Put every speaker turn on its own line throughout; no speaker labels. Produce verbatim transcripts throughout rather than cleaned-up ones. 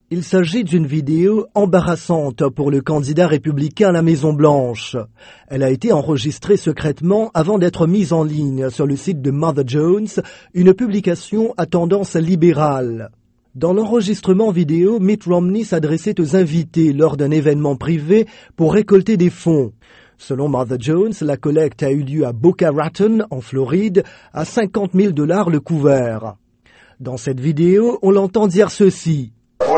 Il s'agit d'une vidéo embarrassante pour le candidat républicain à la Maison-Blanche. Elle a été enregistrée secrètement avant d'être mise en ligne sur le site de Mother Jones, une publication à tendance libérale. Dans l'enregistrement vidéo, Mitt Romney s'adressait aux invités lors d'un événement privé pour récolter des fonds. Selon Mother Jones, la collecte a eu lieu à Boca Raton, en Floride, à cinquante mille dollars le couvert. Dans cette vidéo, on l'entend dire ceci.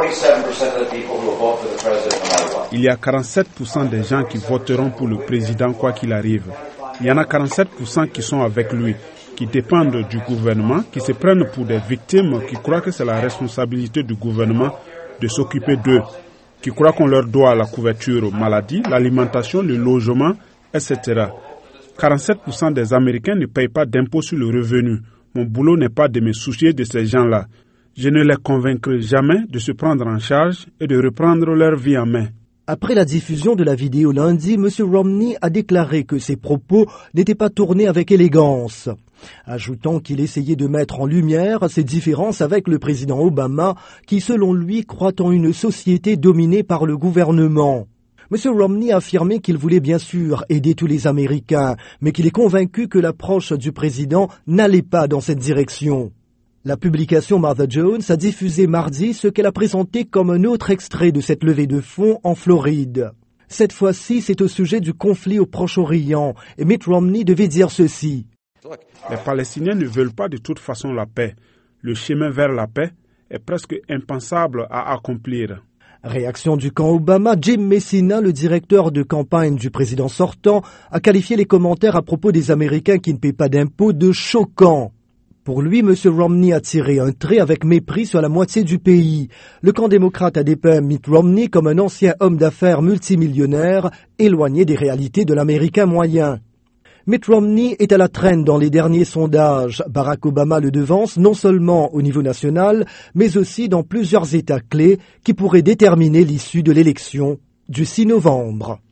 Il y a quarante-sept pour cent des gens qui voteront pour le président quoi qu'il arrive. Il y en a quarante-sept pour cent qui sont avec lui, qui dépendent du gouvernement, qui se prennent pour des victimes, qui croient que c'est la responsabilité du gouvernement de s'occuper d'eux, qui croient qu'on leur doit la couverture maladie, l'alimentation, le logement, et cetera. quarante-sept pour cent des Américains ne payent pas d'impôt sur le revenu. Mon boulot n'est pas de me soucier de ces gens-là. Je ne les convaincrai jamais de se prendre en charge et de reprendre leur vie en main.
Après la diffusion de la vidéo lundi, M. Romney a déclaré que ses propos n'étaient pas tournés avec élégance, ajoutant qu'il essayait de mettre en lumière ses différences avec le président Obama, qui selon lui croit en une société dominée par le gouvernement. M. Romney a affirmé qu'il voulait bien sûr aider tous les Américains, mais qu'il est convaincu que l'approche du président n'allait pas dans cette direction. La publication Mother Jones a diffusé mardi ce qu'elle a présenté comme un autre extrait de cette levée de fonds en Floride. Cette fois-ci, c'est au sujet du conflit au Proche-Orient, et Mitt Romney devait dire ceci.
Les Palestiniens ne veulent pas de toute façon la paix. Le chemin vers la paix est presque impensable à accomplir.
Réaction du camp Obama, Jim Messina, le directeur de campagne du président sortant, a qualifié les commentaires à propos des Américains qui ne paient pas d'impôts de choquants. Pour lui, M. Romney a tiré un trait avec mépris sur la moitié du pays. Le camp démocrate a dépeint Mitt Romney comme un ancien homme d'affaires multimillionnaire, éloigné des réalités de l'Américain moyen. Mitt Romney est à la traîne dans les derniers sondages. Barack Obama le devance non seulement au niveau national, mais aussi dans plusieurs États clés qui pourraient déterminer l'issue de l'élection du six novembre.